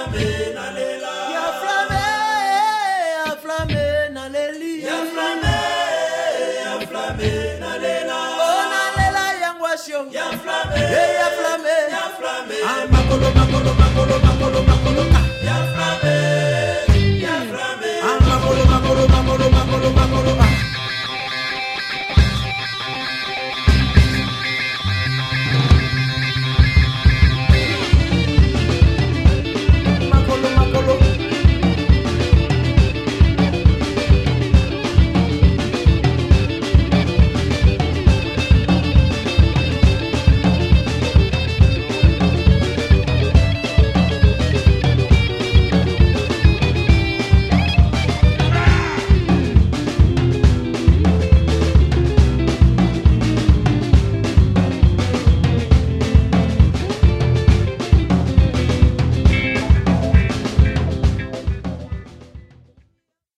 flame nalela. Ya flame naleli. Ya flame nalela. Oh nalela yangwasyo. Ya flame. Ya flame. Ya flame.